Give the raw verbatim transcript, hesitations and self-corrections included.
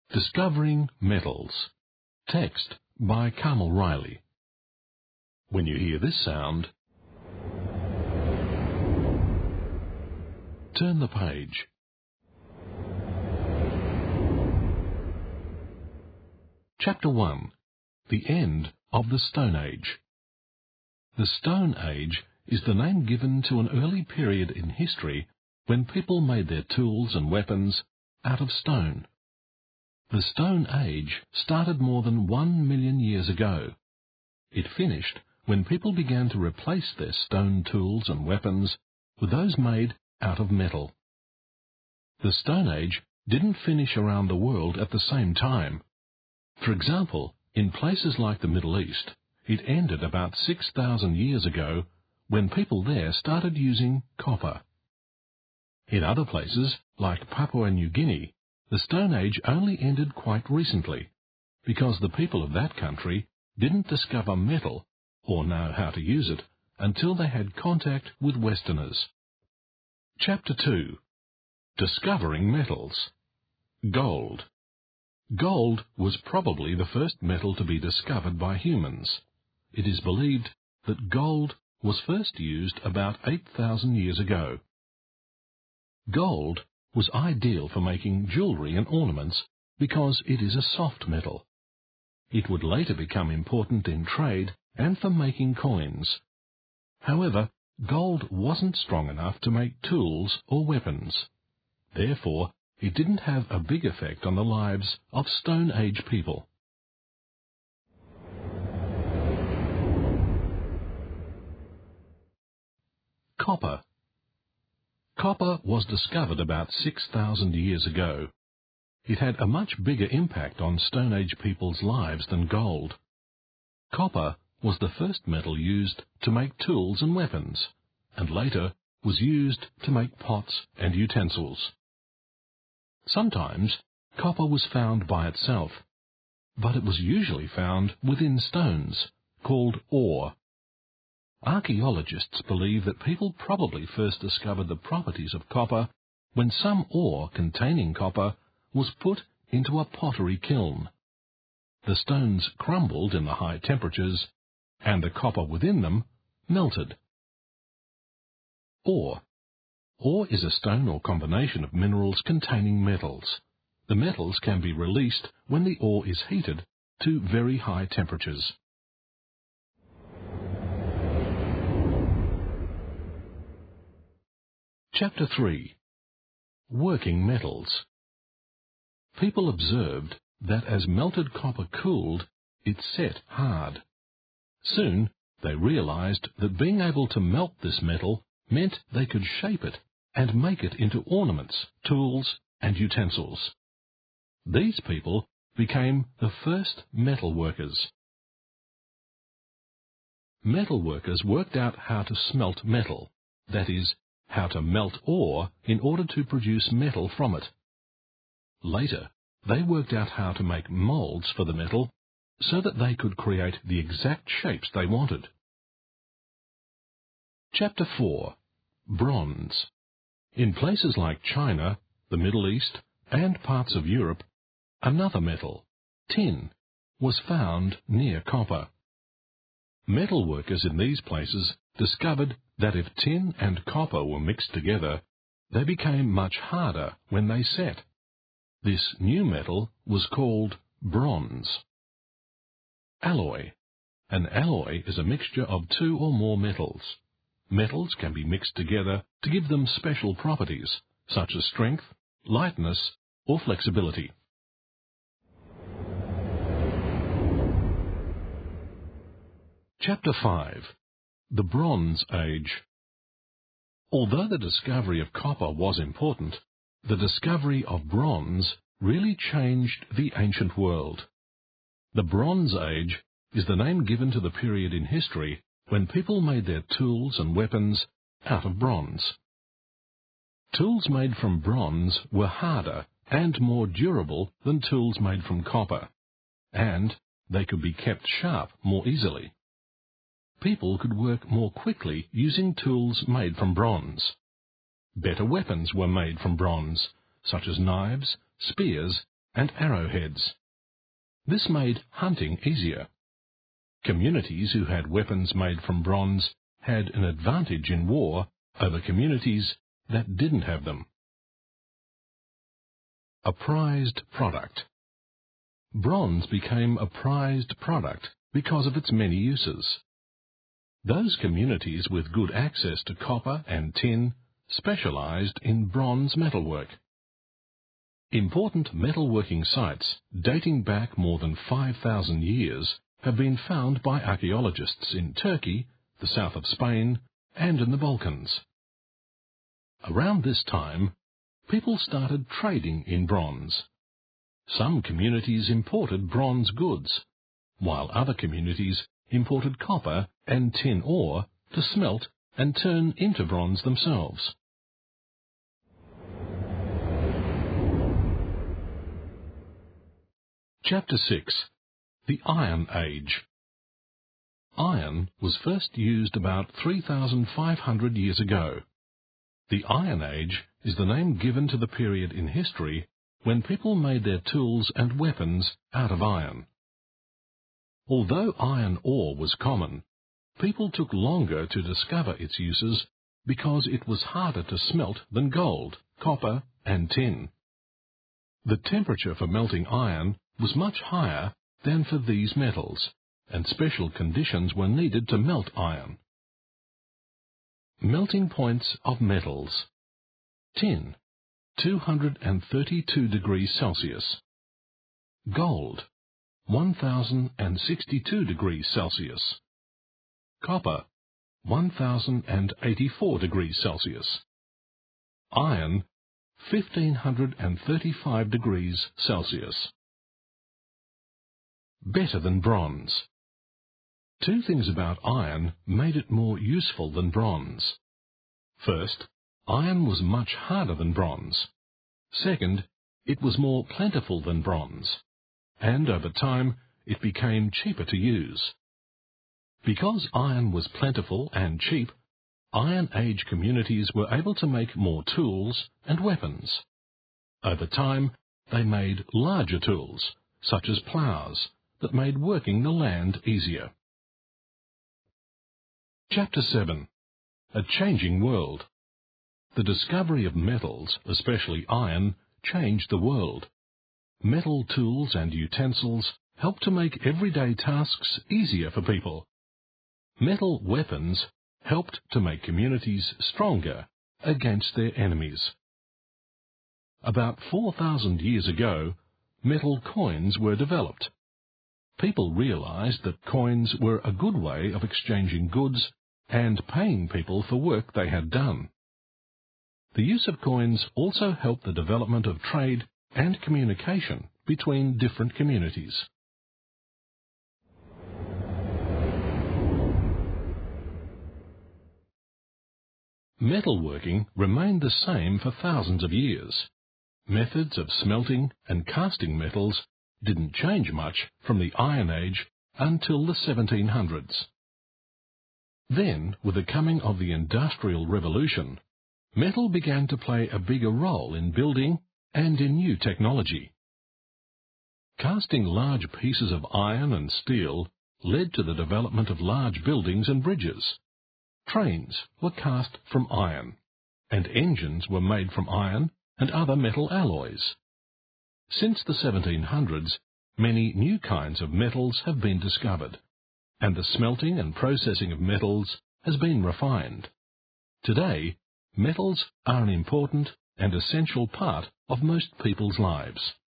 Discovering Metals. Text by Carmel Riley. When you hear this sound, turn the page. Chapter one. The End of the Stone Age. The Stone Age is the name given to an early period in history when people made their tools and weapons out of stone. The Stone Age started more than one million years ago. It finished when people began to replace their stone tools and weapons with those made out of metal. The Stone Age didn't finish around the world at the same time. For example, in places like the Middle East, it ended about six thousand years ago when people there started using copper. In other places, like Papua New Guinea, the Stone Age only ended quite recently, because the people of that country didn't discover metal or know how to use it until they had contact with Westerners. Chapter two. Discovering Metals. Gold. Gold was probably the first metal to be discovered by humans. It is believed that gold was first used about eight thousand years ago. Gold was ideal for making jewellery and ornaments because it is a soft metal. It would later become important in trade and for making coins. However, gold wasn't strong enough to make tools or weapons. Therefore, it didn't have a big effect on the lives of Stone Age people. Copper. Copper was discovered about six thousand years ago. It had a much bigger impact on Stone Age people's lives than gold. Copper was the first metal used to make tools and weapons, and later was used to make pots and utensils. Sometimes copper was found by itself, but it was usually found within stones, called ore. Archaeologists believe that people probably first discovered the properties of copper when some ore containing copper was put into a pottery kiln. The stones crumbled in the high temperatures, and the copper within them melted. Ore. Ore is a stone or combination of minerals containing metals. The metals can be released when the ore is heated to very high temperatures. Chapter three. Working Metals. People observed that as melted copper cooled, it set hard. Soon they realized that being able to melt this metal meant they could shape it and make it into ornaments, tools, and utensils. These people became the first metal workers. Metal workers worked out how to smelt metal, that is, how to melt ore in order to produce metal from it. Later, they worked out how to make moulds for the metal so that they could create the exact shapes they wanted. Chapter four. Bronze. In places like China, the Middle East, and parts of Europe, another metal, tin, was found near copper. Metal workers in these places discovered that if tin and copper were mixed together, they became much harder when they set. This new metal was called bronze. Alloy. An alloy is a mixture of two or more metals. Metals can be mixed together to give them special properties, such as strength, lightness, or flexibility. Chapter five. The Bronze Age. Although the discovery of copper was important, the discovery of bronze really changed the ancient world. The Bronze Age is the name given to the period in history when people made their tools and weapons out of bronze. Tools made from bronze were harder and more durable than tools made from copper, and they could be kept sharp more easily. People could work more quickly using tools made from bronze. Better weapons were made from bronze, such as knives, spears, and arrowheads. This made hunting easier. Communities who had weapons made from bronze had an advantage in war over communities that didn't have them. A prized product. Bronze became a prized product because of its many uses. Those communities with good access to copper and tin specialized in bronze metalwork. Important metalworking sites dating back more than five thousand years have been found by archaeologists in Turkey, the south of Spain, and in the Balkans. Around this time, people started trading in bronze. Some communities imported bronze goods, while other communities imported copper and tin ore to smelt and turn into bronze themselves. Chapter six. The Iron Age. Iron was first used about three thousand five hundred years ago. The Iron Age is the name given to the period in history when people made their tools and weapons out of iron. Although iron ore was common, people took longer to discover its uses because it was harder to smelt than gold, copper, and tin. The temperature for melting iron was much higher than for these metals, and special conditions were needed to melt iron. Melting points of metals. Tin, two hundred thirty-two degrees Celsius. Gold, one thousand sixty-two degrees Celsius. Copper, one thousand eighty-four degrees Celsius. Iron, one thousand five hundred thirty-five degrees Celsius. Better than bronze. Two things about iron made it more useful than bronze. First, iron was much harder than bronze. Second, it was more plentiful than bronze, and over time it became cheaper to use. Because iron was plentiful and cheap, Iron Age communities were able to make more tools and weapons. Over time, they made larger tools, such as ploughs, that made working the land easier. Chapter seven. A Changing World. The discovery of metals, especially iron, changed the world. Metal tools and utensils helped to make everyday tasks easier for people. Metal weapons helped to make communities stronger against their enemies. About four thousand years ago, metal coins were developed. People realized that coins were a good way of exchanging goods and paying people for work they had done. The use of coins also helped the development of trade and communication between different communities. Metalworking remained the same for thousands of years. Methods of smelting and casting metals didn't change much from the Iron Age until the seventeen hundreds. Then, with the coming of the Industrial Revolution, metal began to play a bigger role in building and in new technology. Casting large pieces of iron and steel led to the development of large buildings and bridges. Trains were cast from iron, and engines were made from iron and other metal alloys. Since the seventeen hundreds, many new kinds of metals have been discovered, and the smelting and processing of metals has been refined. Today, metals are an important and essential part of most people's lives.